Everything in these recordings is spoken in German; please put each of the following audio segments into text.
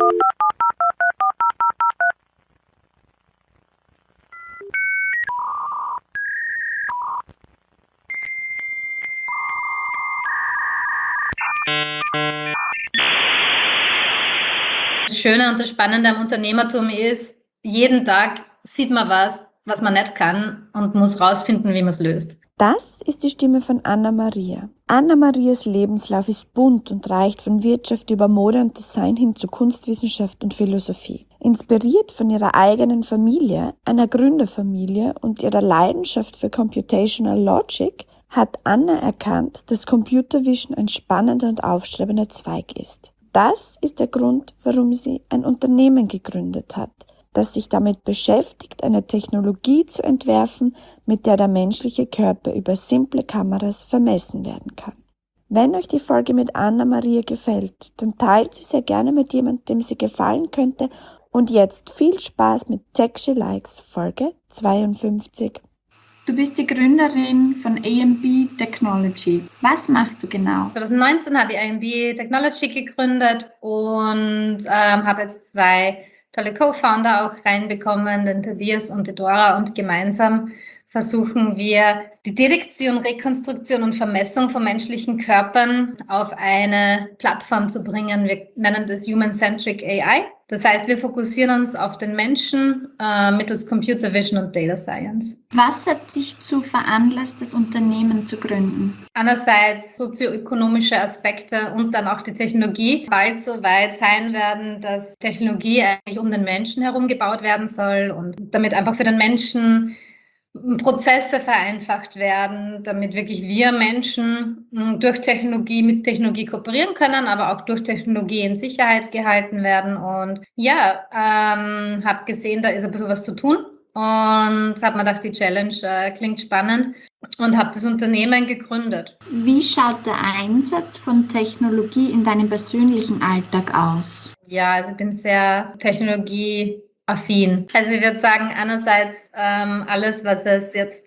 Das Schöne und das Spannende am Unternehmertum ist, jeden Tag sieht man was man nicht kann und muss rausfinden, wie man es löst. Das ist die Stimme von Anna-Maria. Anna-Marias Lebenslauf ist bunt und reicht von Wirtschaft über Mode und Design hin zu Kunstwissenschaft und Philosophie. Inspiriert von ihrer eigenen Familie, einer Gründerfamilie und ihrer Leidenschaft für Computational Logic, hat Anna erkannt, dass Computer Vision ein spannender und aufstrebender Zweig ist. Das ist der Grund, warum sie ein Unternehmen gegründet hat, das sich damit beschäftigt, eine Technologie zu entwerfen, mit der menschliche Körper über simple Kameras vermessen werden kann. Wenn euch die Folge mit Anna-Maria gefällt, dann teilt sie sehr gerne mit jemandem, dem sie gefallen könnte. Und jetzt viel Spaß mit Tech She Likes, Folge 52. Du bist die Gründerin von AMB Technology. Was machst du genau? 2019 habe ich AMB Technology gegründet und habe jetzt 2 tolle Co-Founder auch reinbekommen, den Tobias und die Dora, und gemeinsam versuchen wir, die Detektion, Rekonstruktion und Vermessung von menschlichen Körpern auf eine Plattform zu bringen. Wir nennen das Human-Centric AI. Das heißt, wir fokussieren uns auf den Menschen mittels Computer Vision und Data Science. Was hat dich dazu veranlasst, das Unternehmen zu gründen? Einerseits sozioökonomische Aspekte und dann auch die Technologie bald so weit sein werden, dass Technologie eigentlich um den Menschen herum gebaut werden soll und damit einfach für den Menschen Prozesse vereinfacht werden, damit wirklich wir Menschen durch Technologie mit Technologie kooperieren können, aber auch durch Technologie in Sicherheit gehalten werden. Und ja, habe gesehen, da ist ein bisschen was zu tun und habe mir gedacht, die Challenge klingt spannend und habe das Unternehmen gegründet. Wie schaut der Einsatz von Technologie in deinem persönlichen Alltag aus? Ja, also ich bin sehr technologieaffin. Also ich würde sagen, einerseits alles, was es jetzt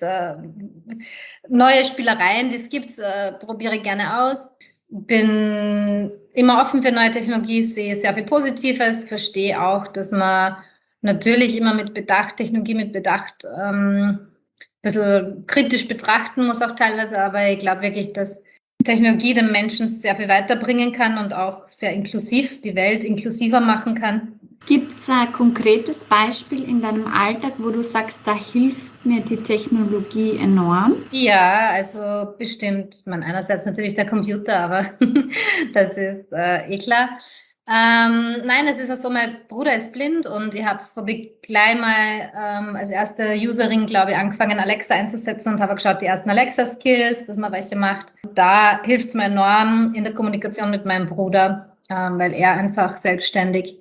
neue Spielereien, die es gibt, probiere ich gerne aus. Bin immer offen für neue Technologie, sehe sehr viel Positives, verstehe auch, dass man natürlich immer mit Bedacht, Technologie mit Bedacht ein bisschen kritisch betrachten muss auch teilweise, aber ich glaube wirklich, dass Technologie den Menschen sehr viel weiterbringen kann und auch sehr inklusiv, die Welt inklusiver machen kann. Gibt es ein konkretes Beispiel in deinem Alltag, wo du sagst, da hilft mir die Technologie enorm? Ja, also bestimmt. Einerseits natürlich der Computer, aber das ist klar. Nein, es ist auch so, mein Bruder ist blind und ich habe gleich mal als erste Userin, glaube ich, angefangen, Alexa einzusetzen und habe geschaut, die ersten Alexa-Skills, dass man welche macht. Da hilft es mir enorm in der Kommunikation mit meinem Bruder, weil er einfach selbstständig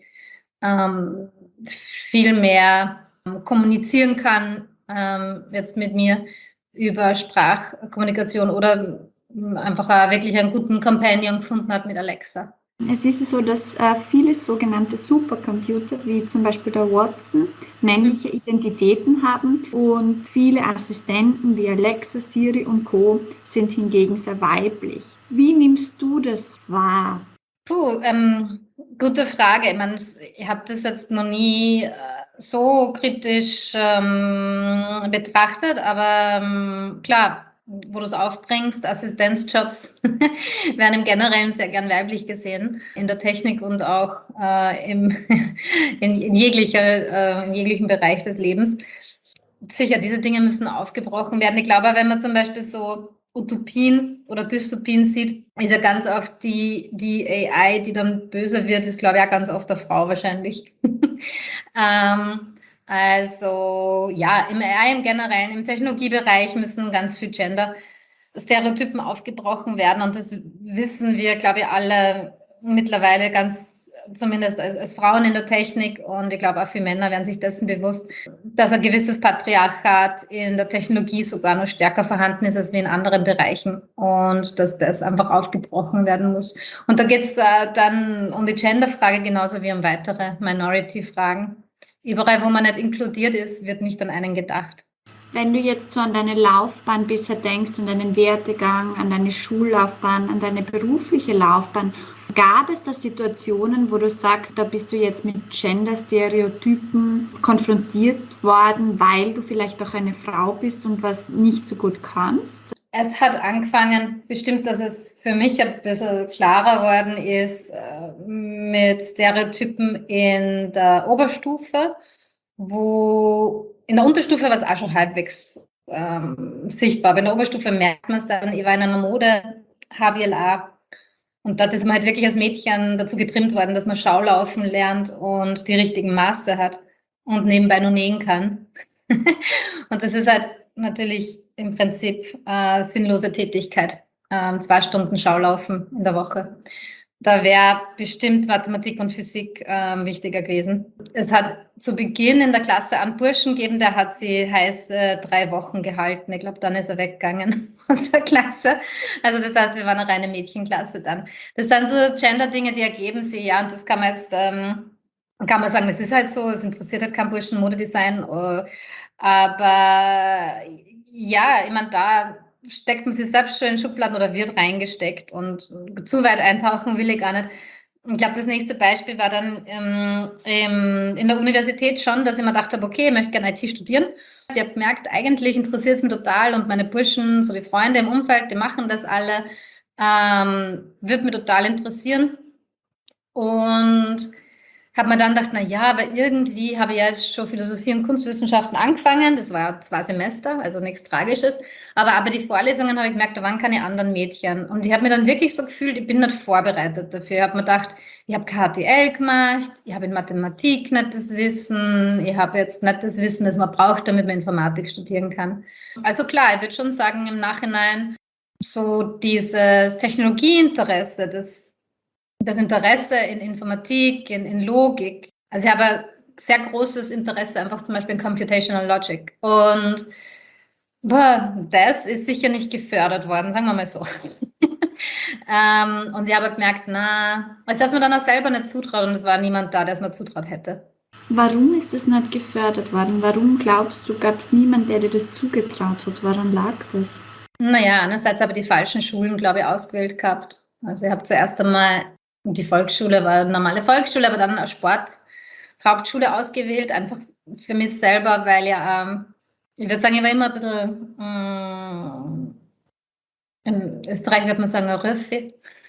viel mehr kommunizieren kann, jetzt mit mir über Sprachkommunikation oder einfach wirklich einen guten Companion gefunden hat mit Alexa. Es ist so, dass viele sogenannte Supercomputer, wie zum Beispiel der Watson, männliche Identitäten haben und viele Assistenten wie Alexa, Siri und Co. sind hingegen sehr weiblich. Wie nimmst du das wahr? Gute Frage. Ich habe das jetzt noch nie so kritisch betrachtet, aber klar, wo du es aufbringst, Assistenzjobs werden im Generellen sehr gern weiblich gesehen, in der Technik und auch in jeglichem Bereich des Lebens. Sicher, diese Dinge müssen aufgebrochen werden. Ich glaube, wenn man zum Beispiel so Utopien oder Dystopien sieht, ist ja ganz oft die AI, die dann böse wird, ist, glaube ich, auch ganz oft eine Frau wahrscheinlich. Also ja, im AI im Generellen, im Technologiebereich müssen ganz viel Gender-Stereotypen aufgebrochen werden und das wissen wir, glaube ich, alle mittlerweile zumindest als Frauen in der Technik, und ich glaube auch viele Männer werden sich dessen bewusst, dass ein gewisses Patriarchat in der Technologie sogar noch stärker vorhanden ist als wie in anderen Bereichen und dass das einfach aufgebrochen werden muss. Und da geht es dann um die Gender-Frage genauso wie um weitere Minority-Fragen. Überall, wo man nicht inkludiert ist, wird nicht an einen gedacht. Wenn du jetzt so an deine Laufbahn bisher denkst, an deinen Werdegang, an deine Schullaufbahn, an deine berufliche Laufbahn, gab es da Situationen, wo du sagst, da bist du jetzt mit Gender-Stereotypen konfrontiert worden, weil du vielleicht auch eine Frau bist und was nicht so gut kannst? Es hat angefangen, bestimmt, dass es für mich ein bisschen klarer worden ist, mit Stereotypen in der Oberstufe, wo in der Unterstufe war es auch schon halbwegs sichtbar. Aber in der Oberstufe merkt man es dann, ich war in einer Mode, HBLA, und dort ist man halt wirklich als Mädchen dazu getrimmt worden, dass man Schaulaufen lernt und die richtigen Maße hat und nebenbei nur nähen kann. Und das ist halt natürlich im Prinzip sinnlose Tätigkeit. 2 Stunden Schaulaufen in der Woche. Da wäre bestimmt Mathematik und Physik wichtiger gewesen. Es hat zu Beginn in der Klasse einen Burschen gegeben, der hat sie heiße 3 Wochen gehalten. Ich glaube, dann ist er weggegangen aus der Klasse. Also das heißt, wir waren eine reine Mädchenklasse dann. Das sind so Gender-Dinge, die ergeben sich, ja, und das kann man jetzt, kann man sagen, das ist halt so, es interessiert halt kein Burschen Modedesign, aber ja, ich meine, da steckt man sich selbst schon in Schubladen oder wird reingesteckt und zu weit eintauchen will ich gar nicht. Ich glaube, das nächste Beispiel war dann in der Universität schon, dass ich mir gedacht habe, okay, ich möchte gerne IT studieren. Ich habe gemerkt, eigentlich interessiert es mich total und meine Burschen, so die Freunde im Umfeld, die machen das alle, wird mich total interessieren. Und habe mir dann gedacht, na ja, aber irgendwie habe ich ja jetzt schon Philosophie und Kunstwissenschaften angefangen. Das war ja 2 Semester, also nichts Tragisches. Aber die Vorlesungen habe ich gemerkt, da waren keine anderen Mädchen. Und ich habe mir dann wirklich so gefühlt, ich bin nicht vorbereitet dafür. Ich habe mir gedacht, ich habe KTL gemacht, ich habe in Mathematik nicht das Wissen, ich habe jetzt nicht das Wissen, das man braucht, damit man Informatik studieren kann. Also klar, ich würde schon sagen, im Nachhinein so dieses Technologieinteresse, das Interesse in Informatik, in Logik. Also ich habe ein sehr großes Interesse einfach zum Beispiel in Computational Logic. Und das ist sicher nicht gefördert worden, sagen wir mal so. Und ich habe gemerkt, als dass man dann auch selber nicht zutraut und es war niemand da, der es mir zutraut hätte. Warum ist das nicht gefördert worden? Warum glaubst du, gab es niemanden, der dir das zugetraut hat? Woran lag das? Naja, einerseits habe ich die falschen Schulen, glaube ich, ausgewählt gehabt. Also ich habe zuerst einmal die Volksschule, war eine normale Volksschule, aber dann eine Sporthauptschule ausgewählt, einfach für mich selber, weil ja, ich würde sagen, ich war immer ein bisschen, in Österreich würde man sagen, ein Röffi.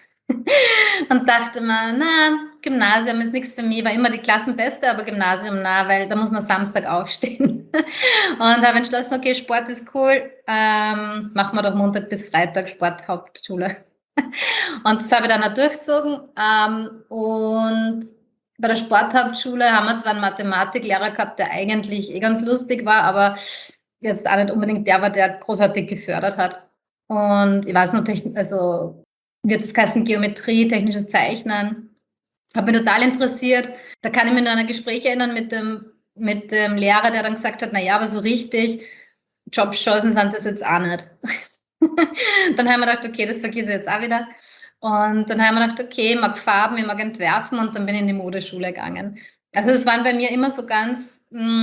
Und dachte mir, Gymnasium ist nichts für mich, war immer die Klassenbeste, aber Gymnasium, weil da muss man Samstag aufstehen. Und habe entschlossen, okay, Sport ist cool, machen wir doch Montag bis Freitag Sporthauptschule. Und das habe ich dann auch durchgezogen. Und bei der Sporthauptschule haben wir zwar einen Mathematiklehrer gehabt, der eigentlich ganz lustig war, aber jetzt auch nicht unbedingt der war, der großartig gefördert hat. Und ich weiß noch, also wird das heißen Geometrie, technisches Zeichnen. Habe mich total interessiert. Da kann ich mich noch an ein Gespräch erinnern mit dem Lehrer, der dann gesagt hat, naja, aber so richtig Jobchancen sind das jetzt auch nicht. Dann haben wir gedacht, okay, das vergesse ich jetzt auch wieder. Und dann haben wir gedacht, okay, ich mag Farben, ich mag entwerfen und dann bin ich in die Modeschule gegangen. Also das waren bei mir immer so ganz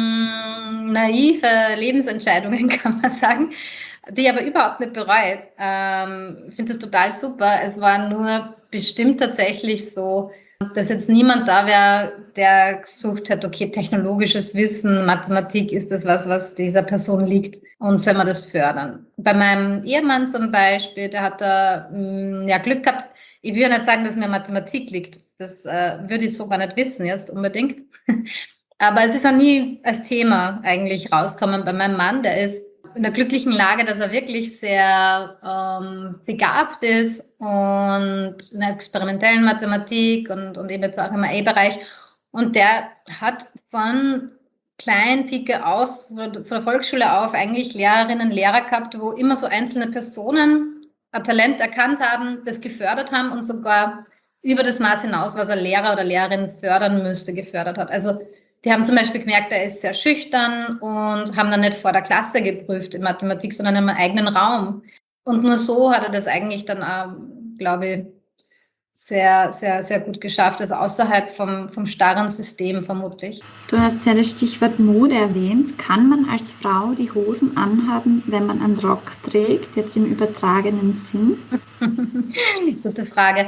naive Lebensentscheidungen, kann man sagen, die ich aber überhaupt nicht bereue. Ich finde das total super. Es war nur bestimmt tatsächlich so, dass jetzt niemand da wäre, der gesucht hat, okay, technologisches Wissen, Mathematik ist das was dieser Person liegt und soll man das fördern. Bei meinem Ehemann zum Beispiel, der hat da Glück gehabt. Ich will nicht sagen, dass mir Mathematik liegt. Das würde ich so gar nicht wissen jetzt unbedingt. Aber es ist auch nie als Thema eigentlich rausgekommen bei meinem Mann. Der ist in der glücklichen Lage, dass er wirklich sehr begabt ist und in der experimentellen Mathematik und eben jetzt auch im AI-Bereich. Und der hat von klein Pike auf, von der Volksschule auf, eigentlich Lehrerinnen, Lehrer gehabt, wo immer so einzelne Personen ein Talent erkannt haben, das gefördert haben und sogar über das Maß hinaus, was ein Lehrer oder Lehrerin fördern müsste, gefördert hat. Also die haben zum Beispiel gemerkt, er ist sehr schüchtern und haben dann nicht vor der Klasse geprüft in Mathematik, sondern im eigenen Raum. Und nur so hat er das eigentlich dann auch, glaube ich, sehr, sehr, sehr gut geschafft. Also außerhalb vom starren System vermutlich. Du hast ja das Stichwort Mode erwähnt. Kann man als Frau die Hosen anhaben, wenn man einen Rock trägt, jetzt im übertragenen Sinn? Gute Frage.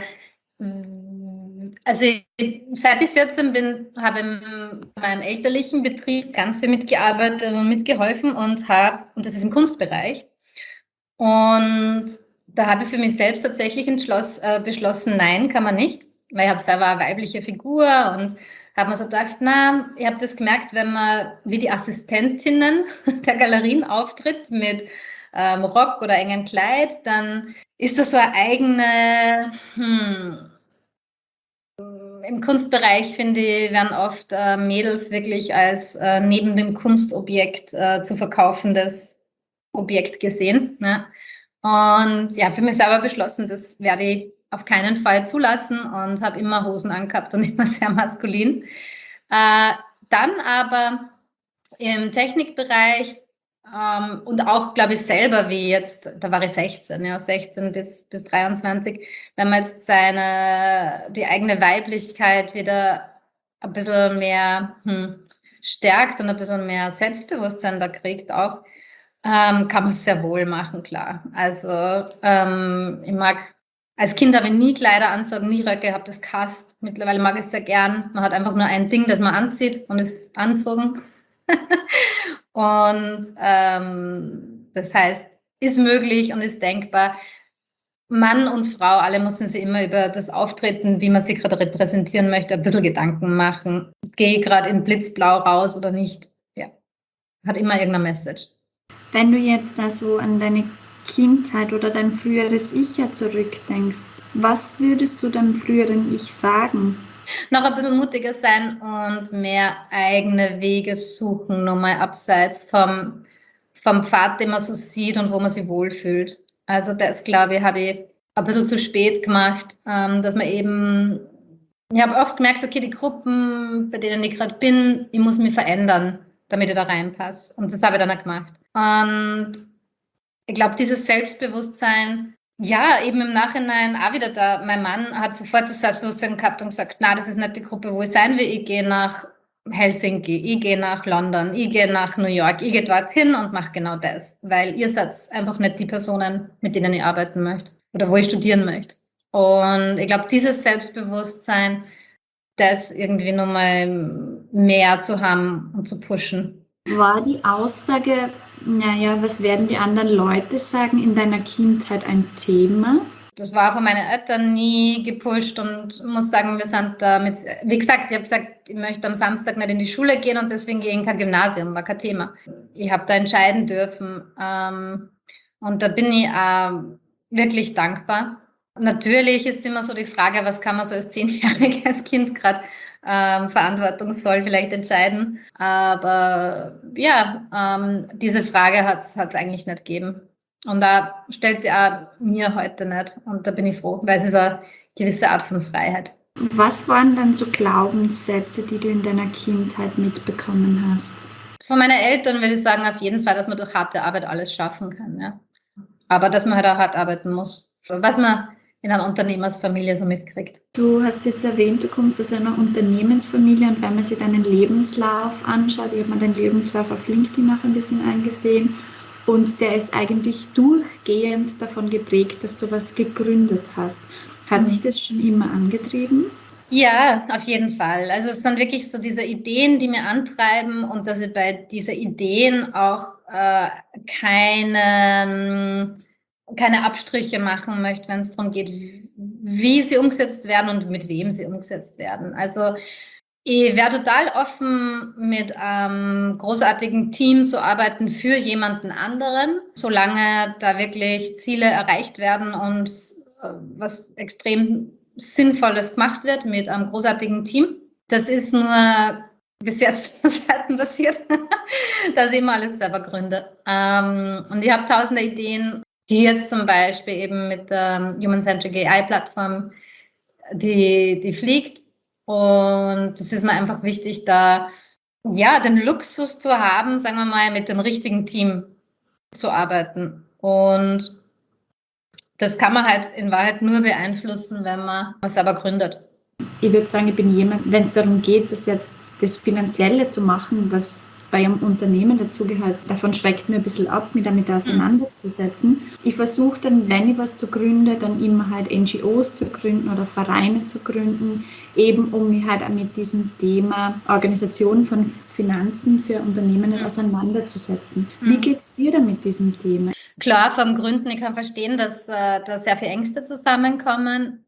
Also seit ich 14 bin, habe ich in meinem elterlichen Betrieb ganz viel mitgearbeitet und mitgeholfen und das ist im Kunstbereich. Und da habe ich für mich selbst tatsächlich beschlossen, nein, kann man nicht, weil ich habe selber eine weibliche Figur und habe mir so gedacht, na, ich habe das gemerkt, wenn man wie die Assistentinnen der Galerien auftritt mit Rock oder engem Kleid, dann ist das so eine eigene, im Kunstbereich, finde ich, werden oft Mädels wirklich als neben dem Kunstobjekt zu verkaufendes Objekt gesehen. Ne? Und ja, für mich selber beschlossen, das werde ich auf keinen Fall zulassen und habe immer Hosen angehabt und immer sehr maskulin. Dann aber im Technikbereich und auch, glaube ich, selber, wie jetzt, da war ich 16, ja, 16 bis 23, wenn man jetzt die eigene Weiblichkeit wieder ein bisschen mehr stärkt und ein bisschen mehr Selbstbewusstsein da kriegt auch, kann man es sehr wohl machen, klar. Also als Kind habe ich nie Kleider anzogen, nie Röcke, habe das gehasst. Mittlerweile mag ich es sehr gern. Man hat einfach nur ein Ding, das man anzieht und ist anzogen. Und das heißt, ist möglich und ist denkbar. Mann und Frau, alle müssen sich immer über das Auftreten, wie man sich gerade repräsentieren möchte, ein bisschen Gedanken machen. Gehe ich gerade in Blitzblau raus oder nicht? Ja, hat immer irgendeine Message. Wenn du jetzt also an deine Kindheit oder dein früheres Ich ja zurückdenkst, was würdest du deinem früheren Ich sagen? Noch ein bisschen mutiger sein und mehr eigene Wege suchen, nochmal abseits vom Pfad, den man so sieht und wo man sich wohlfühlt. Also das, glaube ich, habe ich ein bisschen zu spät gemacht, dass man eben, ich habe oft gemerkt, okay, die Gruppen, bei denen ich gerade bin, ich muss mich verändern, damit ich da reinpasse. Und das habe ich dann auch gemacht. Und ich glaube, dieses Selbstbewusstsein, ja, eben im Nachhinein auch wieder da. Mein Mann hat sofort das Selbstbewusstsein gehabt und gesagt, na, das ist nicht die Gruppe, wo ich sein will. Ich gehe nach Helsinki, ich gehe nach London, ich gehe nach New York, ich gehe dorthin und mache genau das, weil ihr seid einfach nicht die Personen, mit denen ich arbeiten möchte oder wo ich studieren möchte. Und ich glaube, dieses Selbstbewusstsein, das irgendwie nochmal mehr zu haben und zu pushen. War die Aussage, naja, was werden die anderen Leute sagen, in deiner Kindheit ein Thema? Das war von meinen Eltern nie gepusht und muss sagen, wir sind damit, wie gesagt, ich habe gesagt, ich möchte am Samstag nicht in die Schule gehen und deswegen gehe ich in kein Gymnasium, war kein Thema. Ich habe da entscheiden dürfen und da bin ich wirklich dankbar. Natürlich ist immer so die Frage, was kann man so als 10-jähriges Kind gerade verantwortungsvoll vielleicht entscheiden. Aber ja, diese Frage hat es eigentlich nicht gegeben. Und da stellt sie auch mir heute nicht. Und da bin ich froh, weil es ist eine gewisse Art von Freiheit. Was waren dann so Glaubenssätze, die du in deiner Kindheit mitbekommen hast? Von meinen Eltern würde ich sagen, auf jeden Fall, dass man durch harte Arbeit alles schaffen kann. Ja. Aber dass man halt auch hart arbeiten muss. Was man in einer Unternehmersfamilie so mitkriegt. Du hast jetzt erwähnt, du kommst aus einer Unternehmensfamilie und wenn man sich deinen Lebenslauf anschaut, ich habe mir deinen Lebenslauf auf LinkedIn auch ein bisschen angesehen und der ist eigentlich durchgehend davon geprägt, dass du was gegründet hast. Hat dich das schon immer angetrieben? Ja, auf jeden Fall. Also es sind wirklich so diese Ideen, die mir antreiben und dass ich bei diesen Ideen auch keine Abstriche machen möchte, wenn es darum geht, wie sie umgesetzt werden und mit wem sie umgesetzt werden. Also ich wäre total offen, mit einem großartigen Team zu arbeiten für jemanden anderen, solange da wirklich Ziele erreicht werden und was extrem Sinnvolles gemacht wird mit einem großartigen Team. Das ist nur bis jetzt selten passiert, dass ich immer alles selber gründe. Und ich habe tausende Ideen, die jetzt zum Beispiel eben mit der Human-Centric AI-Plattform, die fliegt. Und es ist mir einfach wichtig, da ja den Luxus zu haben, sagen wir mal, mit dem richtigen Team zu arbeiten. Und das kann man halt in Wahrheit nur beeinflussen, wenn man selber gründet. Ich würde sagen, ich bin jemand, wenn es darum geht, das Finanzielle zu machen, was bei einem Unternehmen dazugehört, davon schreckt mir ein bisschen ab, mich damit auseinanderzusetzen. Ich versuche dann, wenn ich was zu gründen, dann immer halt NGOs zu gründen oder Vereine zu gründen, eben um mich halt auch mit diesem Thema Organisation von Finanzen für Unternehmen auseinanderzusetzen. Wie geht es dir da mit diesem Thema? Klar, vom Gründen, ich kann verstehen, dass da sehr viele Ängste zusammenkommen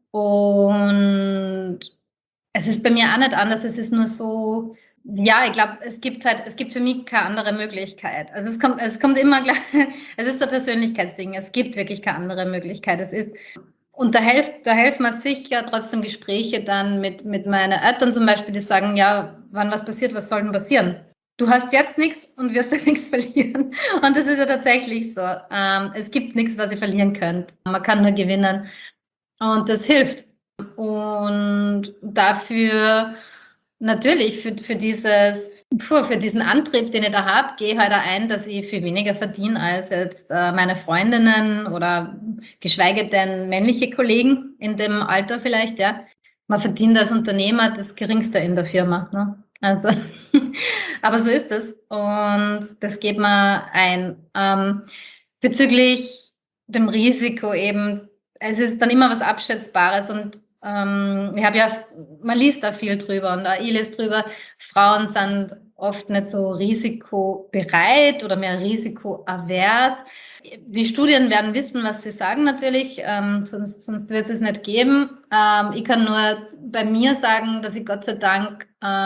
und es ist bei mir auch nicht anders, es ist nur so, ja, ich glaube, es gibt für mich keine andere Möglichkeit. Also es kommt immer gleich, es ist so ein Persönlichkeitsding, es gibt wirklich keine andere Möglichkeit. Und da helfen mir sicher trotzdem Gespräche dann mit meinen Eltern zum Beispiel, die sagen, ja, wann was passiert, was soll denn passieren? Du hast jetzt nichts und wirst ja nichts verlieren. Und das ist ja tatsächlich so. Es gibt nichts, was ihr verlieren könnt. Man kann nur gewinnen. Und das hilft. Und dafür natürlich für diesen Antrieb, den ich da habe, gehe ich halt auch ein, dass ich viel weniger verdiene als jetzt meine Freundinnen oder geschweige denn männliche Kollegen in dem Alter vielleicht, ja. Man verdient als Unternehmer das Geringste in der Firma, ne? Also, aber so ist es und das geht mir ein. Bezüglich dem Risiko eben, es ist dann immer was Abschätzbares und ich habe ja, man liest da viel drüber und ich lese drüber, Frauen sind oft nicht so risikobereit oder mehr risikoavers. Die Studien werden wissen, was sie sagen natürlich, sonst wird es nicht geben. Ich kann nur bei mir sagen, dass ich Gott sei Dank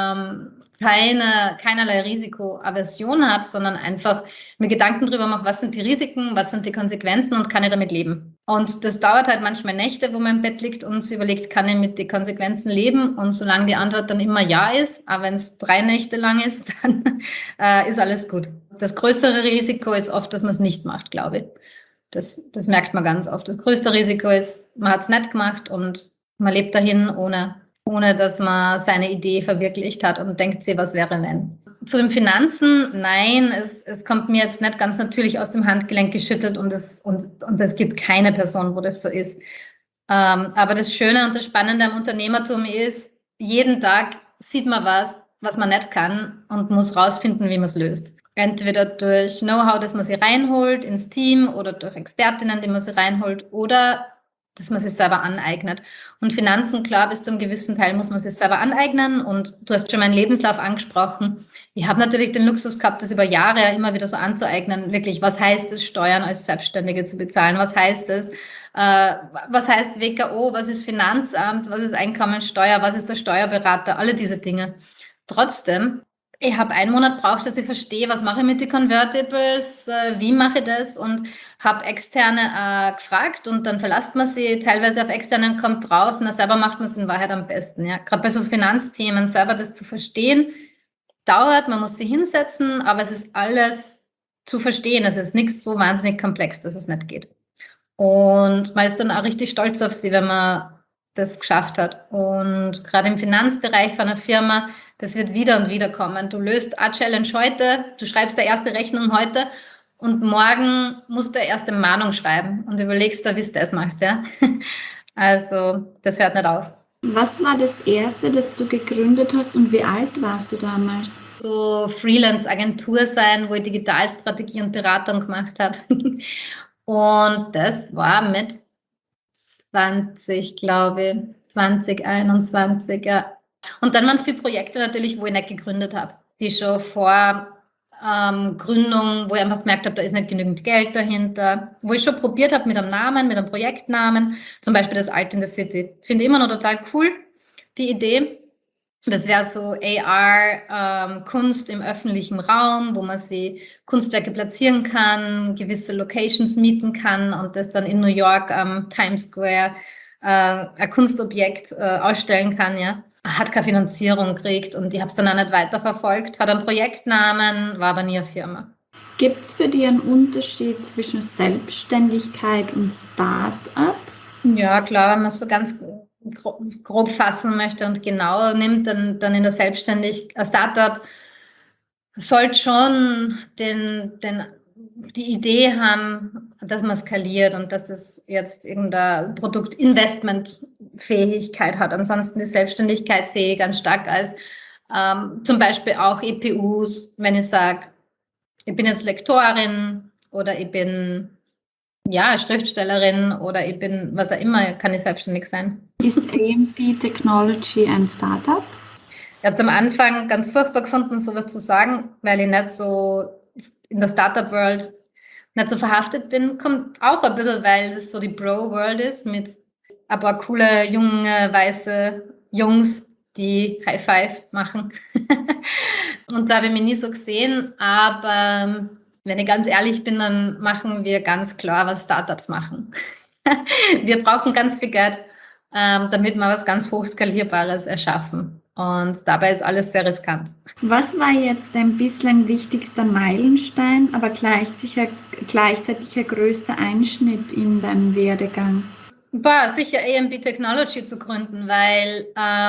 keinerlei Risikoaversion habe, sondern einfach mir Gedanken darüber mache, was sind die Risiken, was sind die Konsequenzen und kann ich damit leben. Und das dauert halt manchmal Nächte, wo man im Bett liegt und sich überlegt, kann ich mit den Konsequenzen leben? Und solange die Antwort dann immer ja ist, aber wenn es 3 Nächte lang ist, dann ist alles gut. Das größere Risiko ist oft, dass man es nicht macht, glaube ich. Das merkt man ganz oft. Das größte Risiko ist, man hat es nicht gemacht und man lebt dahin, ohne dass man seine Idee verwirklicht hat und denkt sich, was wäre wenn. Zu den Finanzen, nein, es kommt mir jetzt nicht ganz natürlich aus dem Handgelenk geschüttelt und es gibt keine Person, wo das so ist. Aber das Schöne und das Spannende am Unternehmertum ist, jeden Tag sieht man was man nicht kann und muss rausfinden, wie man es löst. Entweder durch Know-how, das man sich reinholt ins Team oder durch Expertinnen, die man sich reinholt oder dass man sich selber aneignet. Und Finanzen, klar, bis zu einem gewissen Teil muss man sich selber aneignen. Und du hast schon meinen Lebenslauf angesprochen. Ich habe natürlich den Luxus gehabt, das über Jahre immer wieder so anzueignen. Wirklich, was heißt es, Steuern als Selbstständige zu bezahlen? Was heißt es? Was heißt WKO? Was ist Finanzamt? Was ist Einkommensteuer? Was ist der Steuerberater? Alle diese Dinge. Trotzdem, ich habe einen Monat gebraucht, dass ich verstehe, was mache ich mit den Convertibles, wie mache ich das und habe Externe gefragt und dann verlässt man sie teilweise auf Externen, kommt drauf, na selber macht man es in Wahrheit am besten. Ja. Gerade bei so Finanzthemen selber das zu verstehen, dauert, man muss sie hinsetzen, aber es ist alles zu verstehen. Es ist nichts so wahnsinnig komplex, dass es nicht geht. Und man ist dann auch richtig stolz auf sie, wenn man das geschafft hat. Und gerade im Finanzbereich von einer Firma, das wird wieder und wieder kommen. Du löst eine Challenge heute, du schreibst die erste Rechnung heute und morgen musst du eine erste Mahnung schreiben und überlegst da, wie du das machst. Ja? Also das hört nicht auf. Was war das Erste, das du gegründet hast und wie alt warst du damals? So Freelance-Agentur sein, wo ich Digitalstrategie und Beratung gemacht habe. Und das war mit 20, glaube ich, 2021, ja. Und dann waren es viele Projekte natürlich, wo ich nicht gegründet habe, die schon vor Gründung, wo ich einfach gemerkt habe, da ist nicht genügend Geld dahinter, wo ich schon probiert habe mit einem Namen, mit einem Projektnamen, zum Beispiel das Alt in the City. Finde ich immer noch total cool, die Idee. Das wäre so AR-Kunst im öffentlichen Raum, wo man sie Kunstwerke platzieren kann, gewisse Locations mieten kann und das dann in New York am Times Square ein Kunstobjekt ausstellen kann, ja. Hat keine Finanzierung gekriegt und ich habe es dann auch nicht weiterverfolgt, hat einen Projektnamen, war aber nie eine Firma. Gibt es für dich einen Unterschied zwischen Selbstständigkeit und Start-up? Ja, klar, wenn man es so ganz grob fassen möchte und genau nimmt, dann in der Startup sollte schon den die Idee haben, dass man skaliert und dass das jetzt irgendeine Produktinvestmentfähigkeit hat. Ansonsten die Selbstständigkeit sehe ich ganz stark als zum Beispiel auch EPUs, wenn ich sage, ich bin jetzt Lektorin oder ich bin Schriftstellerin oder ich bin, was auch immer, kann ich selbstständig sein. Ist AMP Technology ein Startup? Ich habe es am Anfang ganz furchtbar gefunden, sowas zu sagen, weil ich nicht so in der Startup-World nicht so verhaftet bin. Kommt auch ein bisschen, weil es so die Bro-World ist mit ein paar coole, junge, weiße Jungs, die High Five machen. Und da habe ich mich nie so gesehen, aber wenn ich ganz ehrlich bin, dann machen wir ganz klar, was Startups machen. Wir brauchen ganz viel Geld, damit wir was ganz Hochskalierbares erschaffen. Und dabei ist alles sehr riskant. Was war jetzt dein bislang wichtigster Meilenstein, aber gleichzeitig ein größter Einschnitt in deinem Werdegang? War sicher AMP Technology zu gründen, weil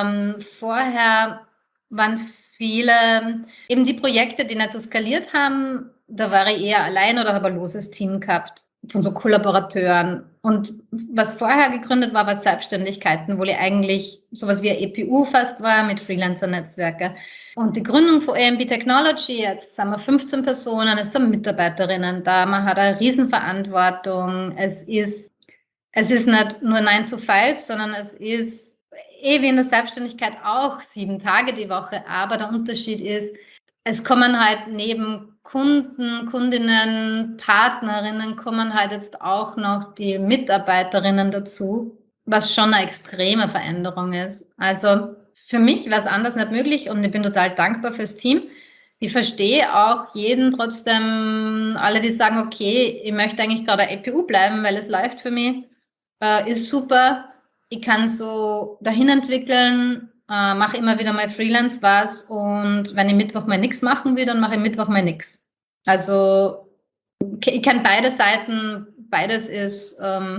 vorher waren viele, eben die Projekte, die nicht so skaliert haben, da war ich eher allein oder habe ein loses Team gehabt von so Kollaborateuren. Und was vorher gegründet war, war Selbstständigkeiten, wo ich eigentlich sowas wie ein EPU fast war mit Freelancer-Netzwerke. Und die Gründung von AMP Technology, jetzt sind wir 15 Personen, es sind Mitarbeiterinnen da, man hat eine Riesenverantwortung, es ist nicht nur 9 to 5, sondern es ist wie in der Selbstständigkeit auch 7 Tage die Woche. Aber der Unterschied ist, es kommen halt neben Kunden, Kundinnen, Partnerinnen, kommen halt jetzt auch noch die Mitarbeiterinnen dazu, was schon eine extreme Veränderung ist. Also für mich wäre es anders nicht möglich und ich bin total dankbar fürs Team. Ich verstehe auch jeden trotzdem, alle, die sagen, okay, ich möchte eigentlich gerade ein EPU bleiben, weil es läuft für mich. Ist super, ich kann so dahin entwickeln, mache immer wieder mal Freelance was und wenn ich Mittwoch mal nichts machen will, dann mache ich Mittwoch mal nichts. Also ich kenne beide Seiten, beides ist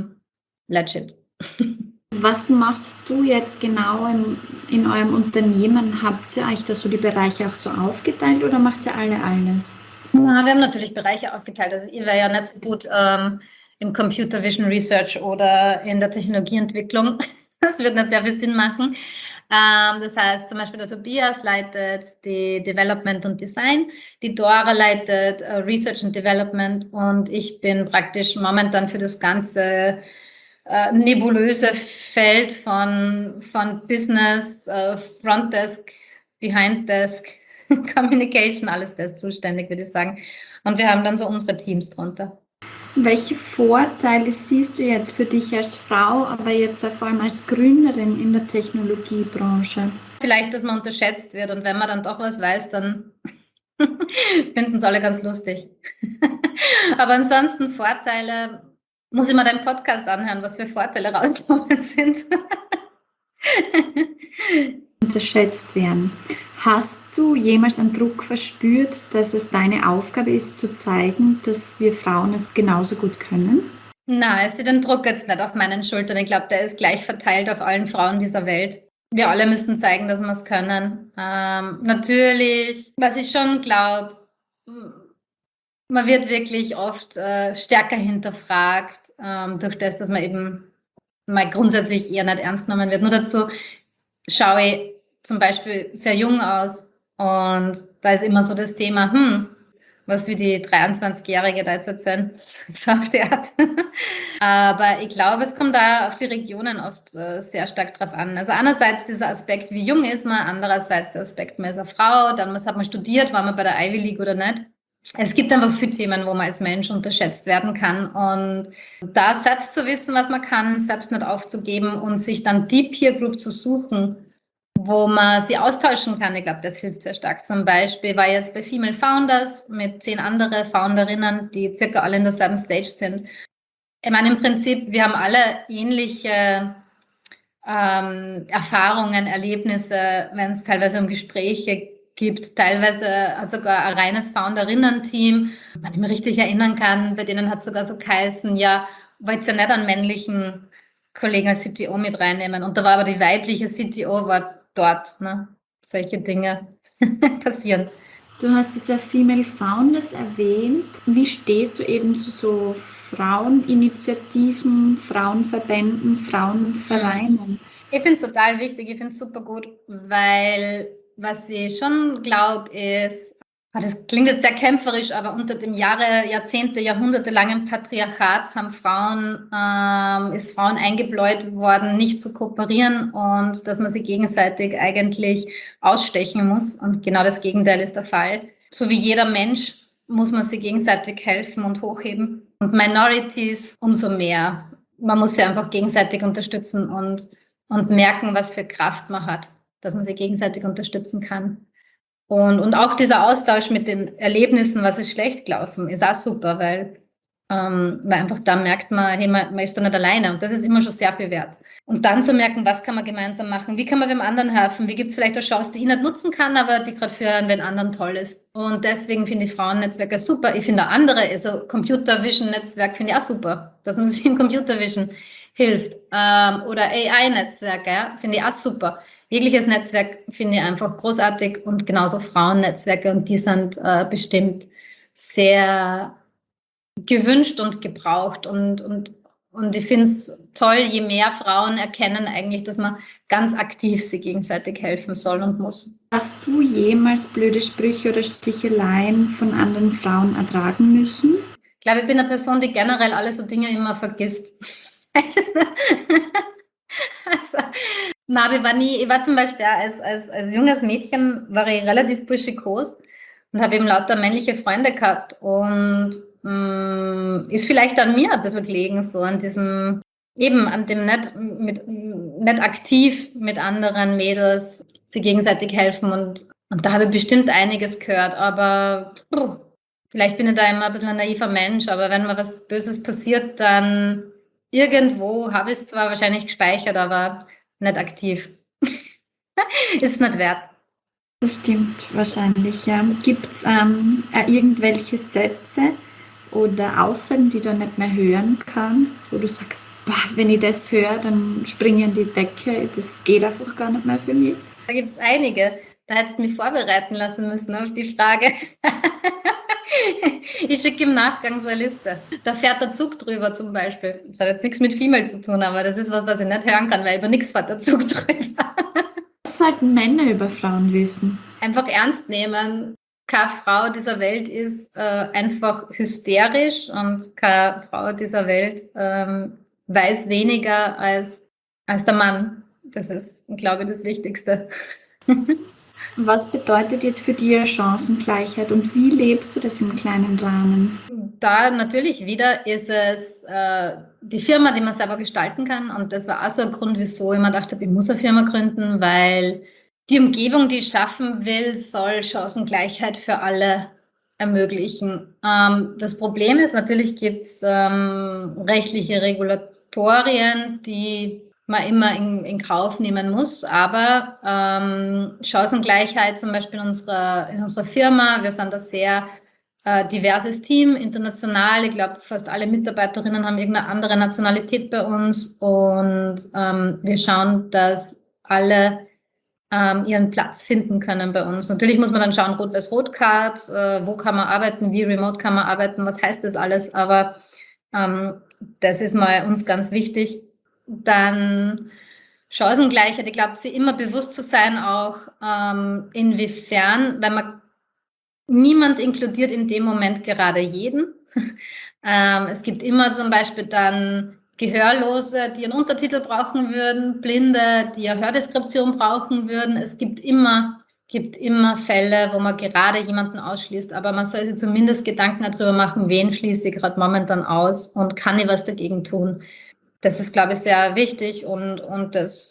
legit. Was machst du jetzt genau in eurem Unternehmen? Habt ihr euch da so die Bereiche auch so aufgeteilt oder macht ihr alle alles? Ja, wir haben natürlich Bereiche aufgeteilt. Also ich wäre ja nicht so gut im Computer Vision Research oder in der Technologieentwicklung. Das wird nicht sehr viel Sinn machen. Das heißt, zum Beispiel der Tobias leitet die Development und Design, die Dora leitet Research and Development und ich bin praktisch momentan für das ganze nebulöse Feld von Business, Frontdesk, Behinddesk, Communication, alles das zuständig, würde ich sagen. Und wir haben dann so unsere Teams drunter. Welche Vorteile siehst du jetzt für dich als Frau, aber jetzt vor allem als Gründerin in der Technologiebranche? Vielleicht, dass man unterschätzt wird und wenn man dann doch was weiß, dann finden es alle ganz lustig. Aber ansonsten Vorteile, muss ich mal deinen Podcast anhören, was für Vorteile rausgekommen sind. Unterschätzt werden. Hast du jemals einen Druck verspürt, dass es deine Aufgabe ist, zu zeigen, dass wir Frauen es genauso gut können? Nein, es ist den Druck jetzt nicht auf meinen Schultern. Ich glaube, der ist gleich verteilt auf allen Frauen dieser Welt. Wir alle müssen zeigen, dass wir es können. Natürlich, was ich schon glaube, man wird wirklich oft stärker hinterfragt, durch das, dass man eben mal grundsätzlich eher nicht ernst genommen wird. Nur dazu schaue ich zum Beispiel sehr jung aus und da ist immer so das Thema, was will die 23-Jährige da jetzt erzählen, so auf die Art. Aber ich glaube, es kommt da auf die Regionen oft sehr stark drauf an. Also einerseits dieser Aspekt, wie jung ist man, andererseits der Aspekt, man ist eine Frau, dann was hat man studiert, war man bei der Ivy League oder nicht. Es gibt einfach viele Themen, wo man als Mensch unterschätzt werden kann und da selbst zu wissen, was man kann, selbst nicht aufzugeben und sich dann die Peer Group zu suchen, wo man sie austauschen kann. Ich glaube, das hilft sehr stark. Zum Beispiel war ich jetzt bei Female Founders mit 10 andere Founderinnen, die circa alle in derselben Stage sind. Ich meine, im Prinzip, wir haben alle ähnliche Erfahrungen, Erlebnisse, wenn es teilweise um Gespräche gibt, teilweise hat sogar ein reines Founderinnen-Team, wenn ich mich richtig erinnern kann, bei denen hat es sogar so geheißen, ja, wollt ihr nicht einen männlichen Kollegen als CTO mit reinnehmen? Und da war aber die weibliche CTO war dort, ne? Solche Dinge passieren. Du hast jetzt ja Female Founders erwähnt. Wie stehst du eben zu so Fraueninitiativen, Frauenverbänden, Frauenvereinen? Ich finde es total wichtig, ich finde es super gut, weil was ich schon glaube ist, das klingt jetzt sehr kämpferisch, aber unter dem Jahrzehnte, jahrhundertelangen Patriarchat ist Frauen eingebläut worden, nicht zu kooperieren und dass man sie gegenseitig eigentlich ausstechen muss. Und genau das Gegenteil ist der Fall. So wie jeder Mensch muss man sie gegenseitig helfen und hochheben. Und Minorities umso mehr. Man muss sie einfach gegenseitig unterstützen und merken, was für Kraft man hat, dass man sie gegenseitig unterstützen kann. Und auch dieser Austausch mit den Erlebnissen, was ist schlecht gelaufen, ist auch super, weil einfach da merkt man, hey, man ist da nicht alleine und das ist immer schon sehr viel wert. Und dann zu merken, was kann man gemeinsam machen, wie kann man dem anderen helfen, wie gibt es vielleicht eine Chance, die ich nicht nutzen kann, aber die gerade für den anderen toll ist. Und deswegen finde ich Frauennetzwerke super. Ich finde auch andere, also Computer Vision Netzwerk finde ich auch super, dass man sich im Computer Vision hilft. Oder AI-Netzwerke, ja, finde ich auch super. Jegliches Netzwerk finde ich einfach großartig und genauso Frauennetzwerke und die sind bestimmt sehr gewünscht und gebraucht und ich finde es toll, je mehr Frauen erkennen eigentlich, dass man ganz aktiv sich gegenseitig helfen soll und muss. Hast du jemals blöde Sprüche oder Sticheleien von anderen Frauen ertragen müssen? Ich glaube, ich bin eine Person, die generell alle so Dinge immer vergisst. Also, ich war zum Beispiel als junges Mädchen, war ich relativ buschikos und habe eben lauter männliche Freunde gehabt und ist vielleicht an mir ein bisschen gelegen, so an diesem, eben an dem nicht aktiv mit anderen Mädels sie gegenseitig helfen und da habe ich bestimmt einiges gehört, aber vielleicht bin ich da immer ein bisschen ein naiver Mensch, aber wenn mir was Böses passiert, dann irgendwo habe ich es zwar wahrscheinlich gespeichert, aber nicht aktiv. Ist nicht wert. Das stimmt wahrscheinlich, ja. Gibt es irgendwelche Sätze oder Aussagen, die du nicht mehr hören kannst, wo du sagst, boah, wenn ich das höre, dann springe ich an die Decke, das geht einfach gar nicht mehr für mich? Da gibt es einige. Da hättest du mich vorbereiten lassen müssen auf die Frage. Ich schicke im Nachgang so eine Liste. Da fährt der Zug drüber zum Beispiel. Das hat jetzt nichts mit Female zu tun, aber das ist was ich nicht hören kann, weil über nichts fährt der Zug drüber. Was sollten Männer über Frauen wissen? Einfach ernst nehmen. Keine Frau dieser Welt ist einfach hysterisch und keine Frau dieser Welt weiß weniger als der Mann. Das ist, glaube ich, das Wichtigste. Was bedeutet jetzt für dich Chancengleichheit und wie lebst du das im kleinen Rahmen? Da natürlich wieder ist es die Firma, die man selber gestalten kann und das war auch so ein Grund, wieso ich mir gedacht habe, ich muss eine Firma gründen, weil die Umgebung, die ich schaffen will, soll Chancengleichheit für alle ermöglichen. Das Problem ist, natürlich gibt es rechtliche Regulatorien, die man immer in Kauf nehmen muss, aber Chancengleichheit zum Beispiel in unserer Firma, wir sind ein sehr diverses Team, international, ich glaube fast alle Mitarbeiterinnen haben irgendeine andere Nationalität bei uns und wir schauen, dass alle ihren Platz finden können bei uns. Natürlich muss man dann schauen, Rot-Weiß-Rot-Card, wo kann man arbeiten, wie remote kann man arbeiten, was heißt das alles, aber das ist mal uns ganz wichtig. Dann Chancengleichheit, ich glaube, sie immer bewusst zu sein, auch inwiefern, weil man niemand inkludiert in dem Moment gerade jeden. Es gibt immer zum Beispiel dann Gehörlose, die einen Untertitel brauchen würden, Blinde, die eine Hördeskription brauchen würden. Es gibt immer Fälle, wo man gerade jemanden ausschließt, aber man soll sich zumindest Gedanken darüber machen, wen schließe ich gerade momentan aus und kann ich was dagegen tun. Das ist, glaube ich, sehr wichtig und das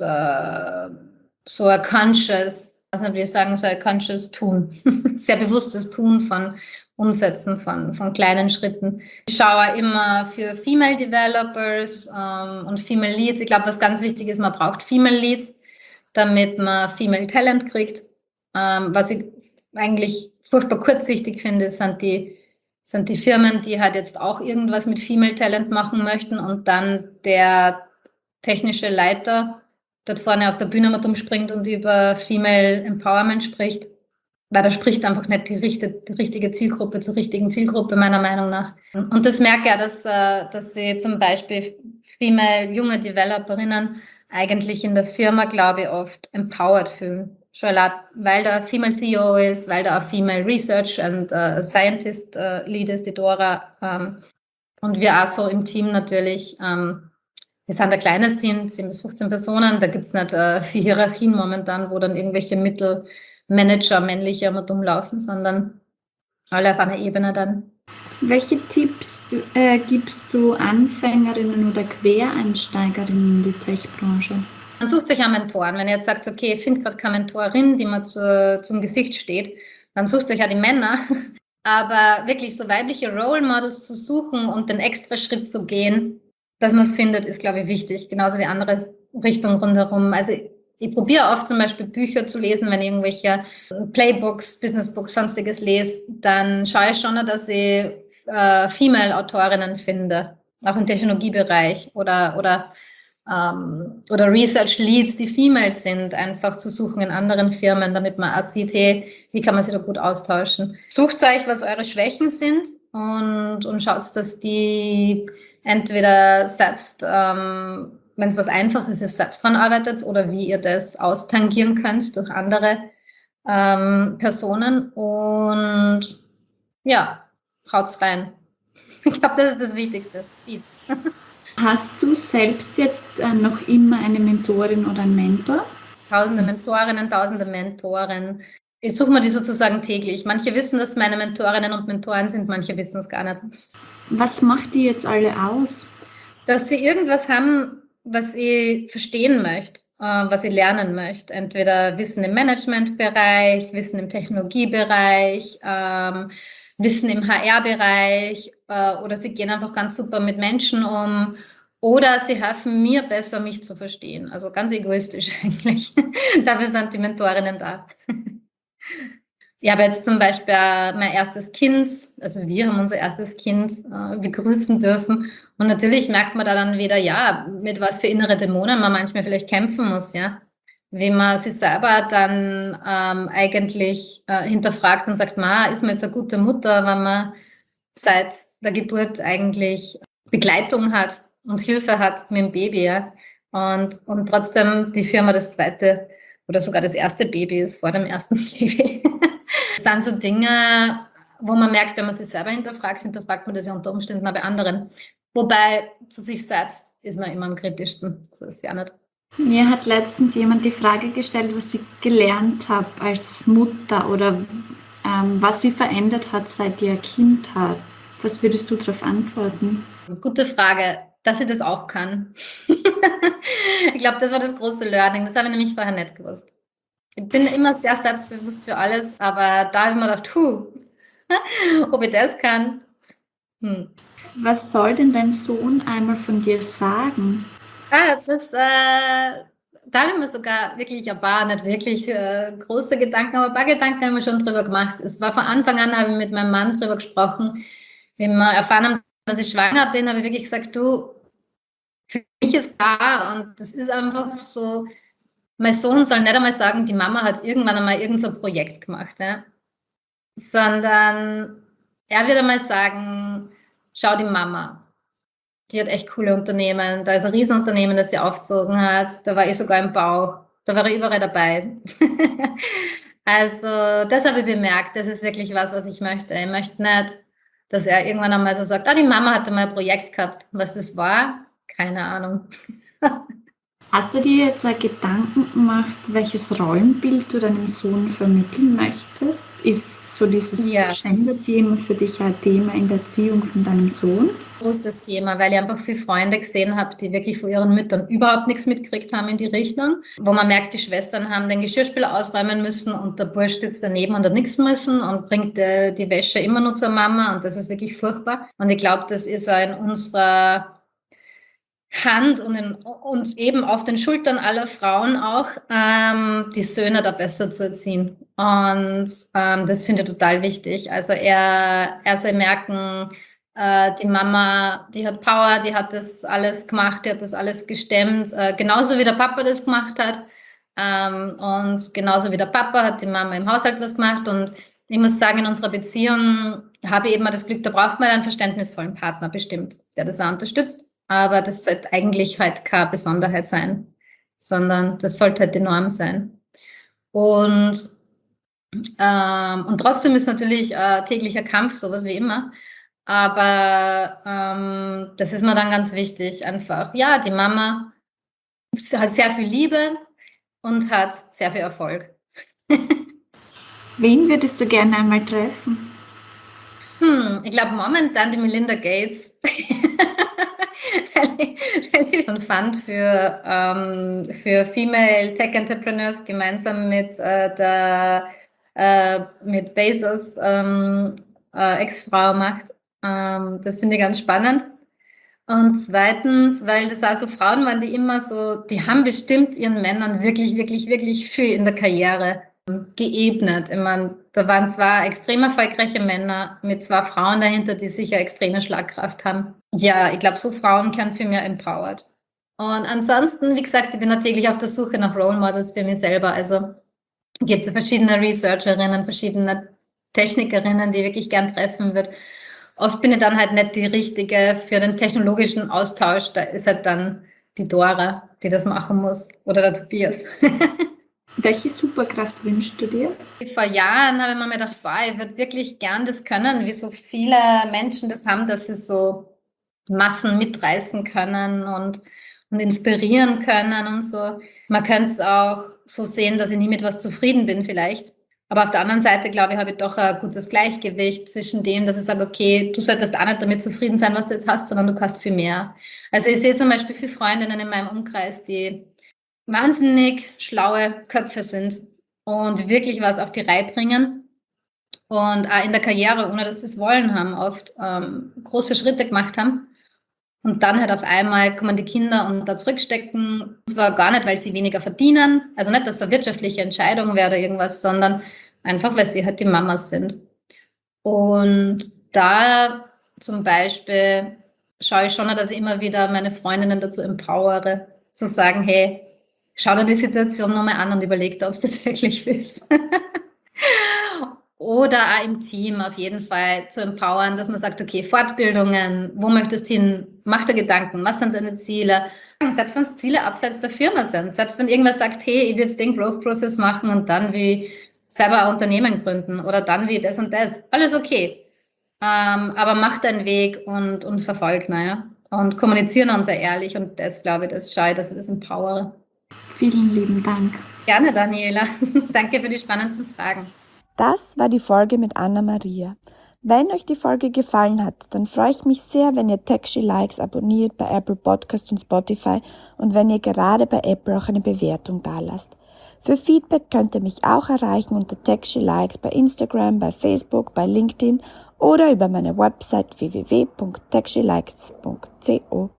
so ein conscious, also wie ich sagen soll, conscious Tun, sehr bewusstes Tun von Umsetzen von kleinen Schritten. Ich schaue immer für Female Developers und Female Leads. Ich glaube, was ganz wichtig ist, man braucht Female Leads, damit man Female Talent kriegt. Was ich eigentlich furchtbar kurzsichtig finde, sind die Firmen, die halt jetzt auch irgendwas mit Female Talent machen möchten und dann der technische Leiter dort vorne auf der Bühne mal umspringt und über Female Empowerment spricht. weil da spricht einfach nicht die richtige Zielgruppe zur richtigen Zielgruppe, meiner Meinung nach. Und das merke ich ja, dass sie zum Beispiel junge Developerinnen eigentlich in der Firma, glaube ich, oft empowered fühlen. Schon weil da Female CEO ist, weil da auch Female Research and Scientist Lead ist, die Dora. Und wir auch so im Team natürlich. Wir sind ein kleines Team, 10 bis 15 Personen. Da gibt es nicht viel Hierarchien momentan, wo dann irgendwelche Mittelmanager, männliche immer dumm laufen, sondern alle auf einer Ebene dann. Welche Tipps gibst du Anfängerinnen oder Quereinsteigerinnen in die Tech-Branche? Man sucht sich ja Mentoren. Wenn ihr jetzt sagt, okay, ich finde gerade keine Mentorin, die mir zum Gesicht steht, dann sucht sich ja die Männer. Aber wirklich so weibliche Role Models zu suchen und den extra Schritt zu gehen, dass man es findet, ist, glaube ich, wichtig. Genauso die andere Richtung rundherum. Also ich probiere oft zum Beispiel Bücher zu lesen, wenn ich irgendwelche Playbooks, Businessbooks, sonstiges lese, dann schaue ich schon, dass ich Female-Autorinnen finde, auch im Technologiebereich oder Research Leads, die Female sind, einfach zu suchen in anderen Firmen, damit man auch sieht, hey, wie kann man sich da gut austauschen. Sucht euch, was eure Schwächen sind und schaut, dass die entweder selbst, wenn es was Einfaches ist, selbst dran arbeitet oder wie ihr das austangieren könnt durch andere Personen und ja, haut's rein. Ich glaube, das ist das Wichtigste. Speed. Hast du selbst jetzt noch immer eine Mentorin oder einen Mentor? Tausende Mentorinnen, tausende Mentoren. Ich suche mir die sozusagen täglich. Manche wissen, dass meine Mentorinnen und Mentoren sind, manche wissen es gar nicht. Was macht die jetzt alle aus? Dass sie irgendwas haben, was ich verstehen möchte, was ich lernen möchte. Entweder Wissen im Managementbereich, Wissen im Technologiebereich, Wissen im HR-Bereich oder sie gehen einfach ganz super mit Menschen um oder sie helfen mir besser, mich zu verstehen. Also ganz egoistisch eigentlich. Dafür sind die Mentorinnen da. Ich habe jetzt zum Beispiel mein erstes Kind, also wir haben unser erstes Kind begrüßen dürfen und natürlich merkt man da dann wieder, ja, mit was für innere Dämonen man manchmal vielleicht kämpfen muss, ja. Wie man sich selber dann eigentlich hinterfragt und sagt, ist man jetzt eine gute Mutter, wenn man seit der Geburt eigentlich Begleitung hat und Hilfe hat mit dem Baby, ja. Und trotzdem die Firma das zweite oder sogar das erste Baby ist vor dem ersten Baby. Das sind so Dinge, wo man merkt, wenn man sich selber hinterfragt man das ja unter Umständen auch bei anderen. Wobei zu sich selbst ist man immer am kritischsten. Das ist ja nicht. Mir hat letztens jemand die Frage gestellt, was ich gelernt habe als Mutter oder was sie verändert hat, seit ihr ein Kind hat. Was würdest du darauf antworten? Gute Frage, dass ich das auch kann. Ich glaube, das war das große Learning. Das habe ich nämlich vorher nicht gewusst. Ich bin immer sehr selbstbewusst für alles, aber da habe ich mir gedacht, ob ich das kann. Was soll denn dein Sohn einmal von dir sagen? Da habe ich mir sogar wirklich nicht wirklich große Gedanken, aber ein paar Gedanken haben wir schon drüber gemacht. Es war von Anfang an, habe ich mit meinem Mann drüber gesprochen. Wenn wir erfahren haben, dass ich schwanger bin, habe ich wirklich gesagt, du, für mich ist klar und das ist einfach so, mein Sohn soll nicht einmal sagen, die Mama hat irgendwann einmal irgend so ein Projekt gemacht, ja? Sondern er wird einmal sagen, schau die Mama, die hat echt coole Unternehmen, da ist ein Riesenunternehmen, das sie aufgezogen hat, da war ich sogar im Bauch, da war ich überall dabei. Also das habe ich bemerkt, das ist wirklich was ich möchte. Ich möchte nicht, dass er irgendwann einmal so sagt, die Mama hatte mal ein Projekt gehabt. Was das war? Keine Ahnung. Hast du dir jetzt Gedanken gemacht, welches Rollenbild du deinem Sohn vermitteln möchtest? Ist so dieses Gender-Thema für dich ein Thema in der Erziehung von deinem Sohn? Großes Thema, weil ich einfach viele Freunde gesehen habe, die wirklich von ihren Müttern überhaupt nichts mitgekriegt haben in die Richtung, wo man merkt, die Schwestern haben den Geschirrspüler ausräumen müssen und der Bursch sitzt daneben und hat nichts müssen und bringt die Wäsche immer nur zur Mama und das ist wirklich furchtbar. Und ich glaube, das ist auch in unserer Hand und eben auf den Schultern aller Frauen auch, die Söhne da besser zu erziehen. Und das finde ich total wichtig. Also er soll merken, die Mama, die hat Power, die hat das alles gemacht, die hat das alles gestemmt, genauso wie der Papa das gemacht hat. Und genauso wie der Papa hat die Mama im Haushalt was gemacht. Und ich muss sagen, in unserer Beziehung habe ich eben mal das Glück, da braucht man einen verständnisvollen Partner bestimmt, der das auch unterstützt. Aber das sollte eigentlich halt keine Besonderheit sein, sondern das sollte halt die Norm sein. Und trotzdem ist natürlich täglicher Kampf, sowas wie immer. Aber das ist mir dann ganz wichtig, einfach, ja, die Mama hat sehr viel Liebe und hat sehr viel Erfolg. Wen würdest du gerne einmal treffen? Ich glaube momentan die Melinda Gates. weil ich so fand für Female Tech Entrepreneurs gemeinsam mit mit Bezos Ex-Frau macht. Das finde ich ganz spannend. Und zweitens, weil das auch so Frauen waren, die immer so, die haben bestimmt ihren Männern wirklich, wirklich, wirklich viel in der Karriere geebnet. Ich meine, da waren zwei extrem erfolgreiche Männer mit zwei Frauen dahinter, die sicher extreme Schlagkraft haben. Ja, ich glaube, so Frauen können viel mehr empowered. Und ansonsten, wie gesagt, ich bin täglich auf der Suche nach Role Models für mich selber. Also gibt es verschiedene Researcherinnen, verschiedene Technikerinnen, die ich wirklich gern treffen würde. Oft bin ich dann halt nicht die Richtige für den technologischen Austausch. Da ist halt dann die Dora, die das machen muss, oder der Tobias. Welche Superkraft wünschst du dir? Vor Jahren habe ich mir gedacht, ich würde wirklich gern das können, wie so viele Menschen das haben, dass sie so Massen mitreißen können und inspirieren können und so. Man könnte es auch so sehen, dass ich nie mit was zufrieden bin vielleicht. Aber auf der anderen Seite, glaube ich, habe ich doch ein gutes Gleichgewicht zwischen dem, dass ich sage, okay, du solltest auch nicht damit zufrieden sein, was du jetzt hast, sondern du kannst viel mehr. Also ich sehe zum Beispiel viele Freundinnen in meinem Umkreis, die wahnsinnig schlaue Köpfe sind und wirklich was auf die Reihe bringen und auch in der Karriere, ohne dass sie es wollen haben, oft große Schritte gemacht haben. Und dann halt auf einmal kommen die Kinder und da zurückstecken. Und zwar gar nicht, weil sie weniger verdienen, also nicht, dass es eine wirtschaftliche Entscheidung wäre oder irgendwas, sondern einfach, weil sie halt die Mamas sind. Und da zum Beispiel schaue ich schon, dass ich immer wieder meine Freundinnen dazu empowere, zu sagen, hey, schau dir die Situation nochmal an und überleg dir, ob du das wirklich willst. Oder auch im Team auf jeden Fall zu empowern, dass man sagt, okay, Fortbildungen, wo möchtest du hin? Mach dir Gedanken, was sind deine Ziele? Selbst wenn es Ziele abseits der Firma sind, selbst wenn irgendwer sagt, hey, ich will jetzt den Growth Process machen und dann wie selber ein Unternehmen gründen oder dann wie das und das, alles okay. Aber mach deinen Weg und verfolg, und kommunizieren uns sehr ehrlich und das, glaube ich, das schaue ich, dass ich das empowere. Vielen lieben Dank. Gerne, Daniela. Danke für die spannenden Fragen. Das war die Folge mit Anna-Maria. Wenn euch die Folge gefallen hat, dann freue ich mich sehr, wenn ihr Tech She Likes abonniert bei Apple Podcast und Spotify und wenn ihr gerade bei Apple auch eine Bewertung dalasst. Für Feedback könnt ihr mich auch erreichen unter Tech She Likes bei Instagram, bei Facebook, bei LinkedIn oder über meine Website www.techshelikes.co.